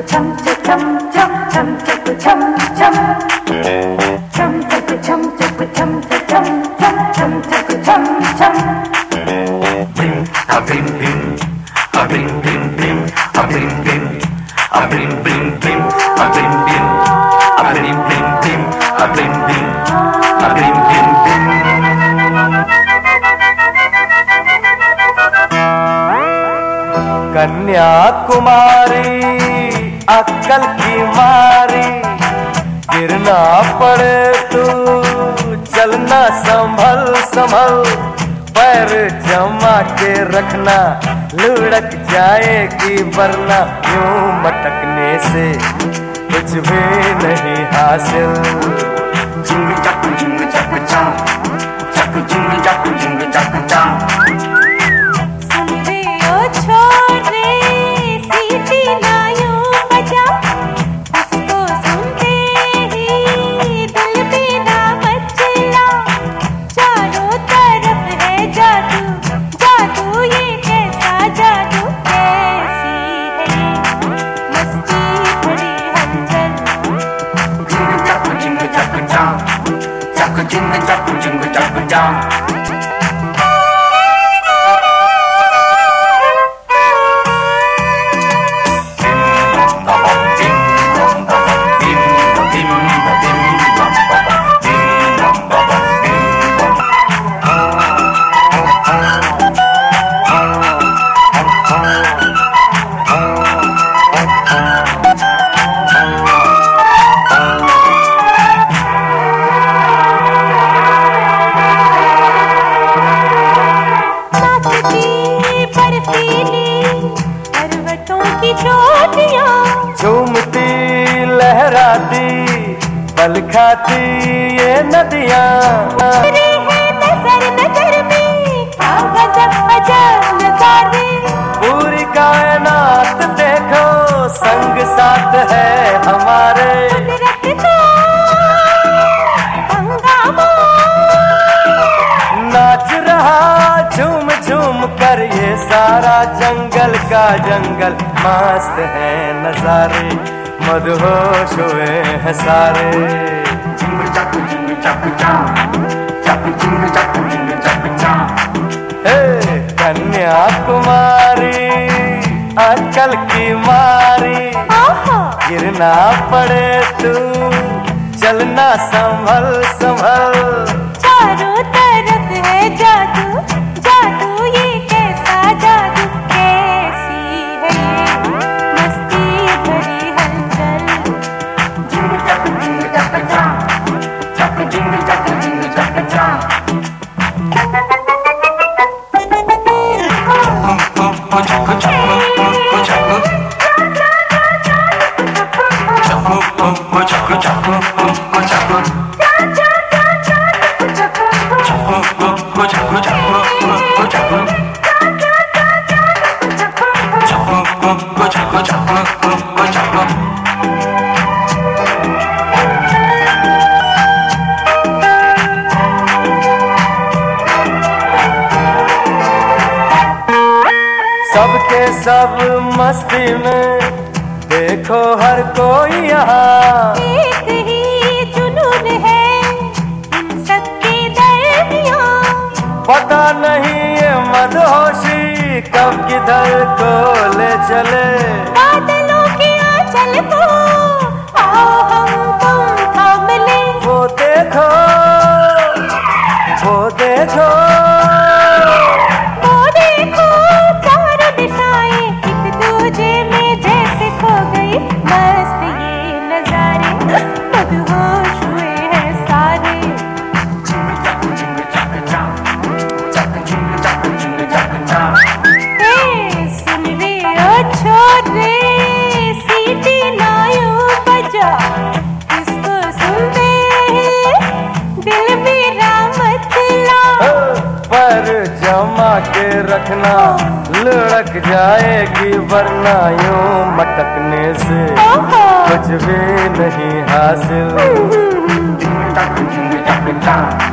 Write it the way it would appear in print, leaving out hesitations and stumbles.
कन्याकुमारी अक्कल की मारी, गिरना पड़े तू चलना संभल संभल, पैर जमा के रखना लुढ़क जाएगी वरना, यूं मटकने से कुछ भी नहीं हासिल। जिंग चक चा, चक जिंग चक चा। झूमती लहराती पल खाती ये नदियाँ, पूरी कायनात देखो संग साथ है हमारे, नाच रहा झूम झूम कर ये सारा जंगल का जंगल, मस्त है नजारे मदहोश हुए हैं सारे। कन्याकुमारी अक्कल की मारी, गिरना पड़े तू चलना संभल संभल, चारों तरफ है जादू जादू, ये कैसा जादू, कैसी है ये मस्ती भरी हलचल। जिंग चक चा, चक जिंग चक चा। सबके सब मस्ती में देखो हर कोई यहाँ, एक ही जुनून है इन सबके दरमियाँ, पता नहीं ये मदहोशी कब किधर को ले चले, बादलों के आंचल को आओ हम तुम थाम ले। वो देखो वो देखो वो देखो चारों दिशाएं एक दूजे में जैसे खो गई, मस्त ये नजारे मदहोश हुए हैं सारे। सुन रे ओ छोरे सीटी ना यूं बजा, इसको सुनते ही दिल मेरा मचला, पर जमा के रखना लुढ़क जाएगी वरना यूं मटकने से कुछ भी नहीं हासिल।